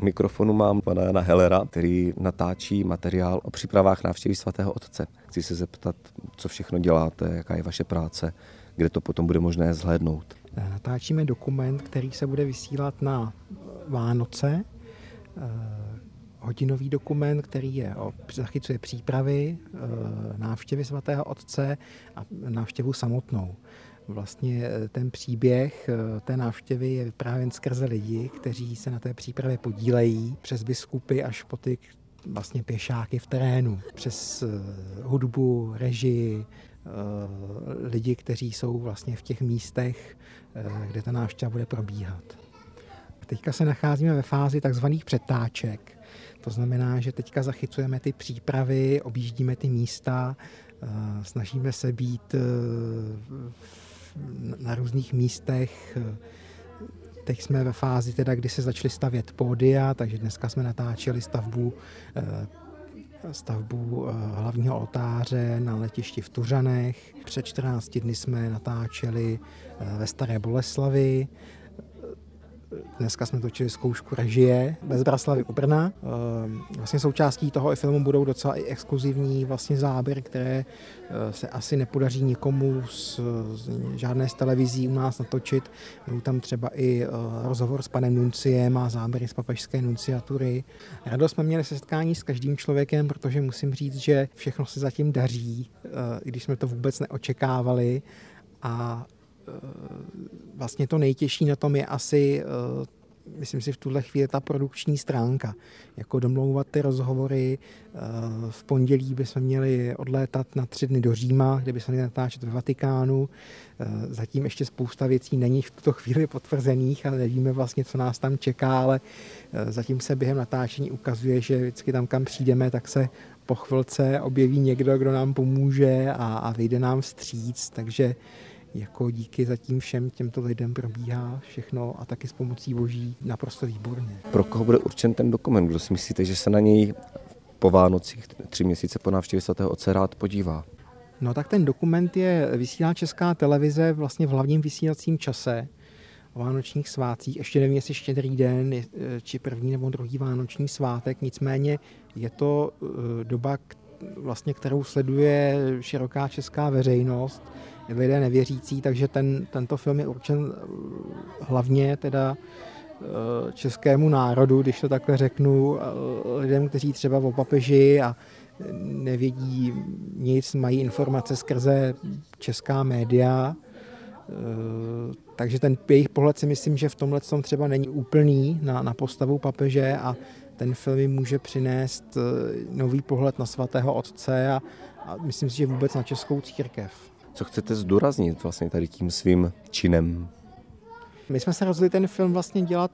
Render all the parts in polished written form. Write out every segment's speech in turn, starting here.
U mikrofonu mám pana Jana Hellera, který natáčí materiál o přípravách návštěvy svatého otce. Chci se zeptat, co všechno děláte, jaká je vaše práce, kde to potom bude možné zhlédnout. Natáčíme dokument, který se bude vysílat na Vánoce. Hodinový dokument, který zachycuje přípravy, návštěvy svatého otce a návštěvu samotnou. Vlastně ten příběh té návštěvy je vyprávěn skrze lidi, kteří se na té přípravě podílejí, přes biskupy až po ty vlastně pěšáky v terénu, přes hudbu, režii, lidi, kteří jsou vlastně v těch místech, kde ta návštěva bude probíhat. Teďka se nacházíme ve fázi takzvaných přetáček. To znamená, že teďka zachycujeme ty přípravy, objíždíme ty místa, snažíme se být na různých místech. Teď jsme ve fázi, kdy se začaly stavět pódia, takže dneska jsme natáčeli stavbu hlavního oltáře na letišti v Tuřanech. Před 14 dny jsme natáčeli ve Staré Boleslavi. Dneska jsme točili zkoušku režie bez Braslavy u Brna. Vlastně součástí toho filmu budou docela i exkluzivní vlastně záběry, které se asi nepodaří nikomu z žádné z televizí u nás natočit. Budou tam třeba i rozhovor s panem nunciem a záběry z papežské nunciatury. Radost jsme měli se setkání s každým člověkem, protože musím říct, že všechno se zatím daří, i když jsme to vůbec neočekávali. A vlastně to nejtěžší na tom je asi, myslím si v tuhle chvíli, ta produkční stránka. Jako domlouvat ty rozhovory. V pondělí bychom měli odlétat na 3 dny do Říma, kde bychom měli natáčet ve Vatikánu. Zatím ještě spousta věcí není v tuto chvíli potvrzených a nevíme vlastně, co nás tam čeká, ale zatím se během natáčení ukazuje, že vždycky tam, kam přijdeme, tak se po chvilce objeví někdo, kdo nám pomůže a vyjde nám vstříc, takže jako díky zatím všem těmto lidem probíhá všechno a taky s pomocí Boží naprosto výborně. Pro koho bude určen ten dokument? Kdo si myslíte, že se na něj po Vánocích 3 měsíce po návštěvě svatého otce rád podívá? No tak ten dokument vysílá Česká televize vlastně v hlavním vysílacím čase o vánočních svátcích. Ještě nevím, jestli Štědrý den, či první nebo druhý vánoční svátek, nicméně je to doba, vlastně, kterou sleduje široká česká veřejnost, lidé nevěřící, takže tento film je určen hlavně teda českému národu, když to takhle řeknu, lidem, kteří třeba o papeži a nevědí nic, mají informace skrze česká média, takže ten jejich pohled si myslím, že v tomhle třeba není úplný na postavu papeže a ten film jim může přinést nový pohled na svatého otce a myslím si, že vůbec na českou církev. Co chcete zdůraznit vlastně tady tím svým činem? My jsme se rozhodli ten film vlastně dělat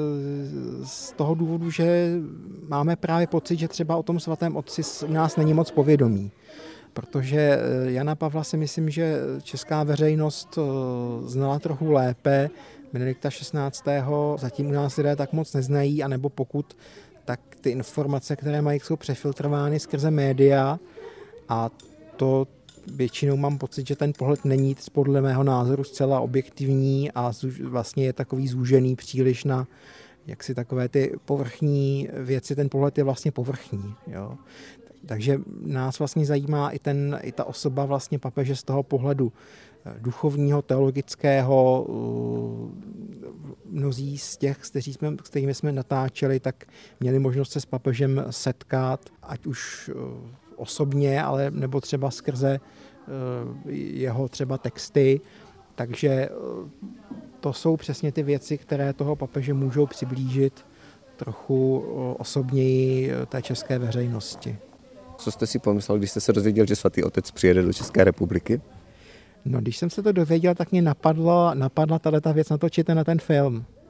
z toho důvodu, že máme právě pocit, že třeba o tom svatém otci u nás není moc povědomí. Protože Jana Pavla si myslím, že česká veřejnost znala trochu lépe, Benedikta XVI. Zatím u nás lidé tak moc neznají, anebo pokud, tak ty informace, které mají, jsou přefiltrovány skrze média a to většinou mám pocit, že ten pohled není podle mého názoru zcela objektivní a vlastně je takový zúžený příliš na jaksi takové ty povrchní věci, ten pohled je vlastně povrchní. Jo. Takže nás vlastně zajímá i ta osoba vlastně papeže z toho pohledu duchovního, teologického. Mnozí z těch, s kterými jsme natáčeli, tak měli možnost se s papežem setkat, ať už osobně, ale nebo třeba skrze jeho třeba texty. Takže to jsou přesně ty věci, které toho papeže můžou přiblížit trochu osobněji té české veřejnosti. Co jste si pomyslel, když jste se dozvěděl, že svatý otec přijede do České republiky? No, když jsem se to dověděl, tak mě napadla tato věc natočit na ten film.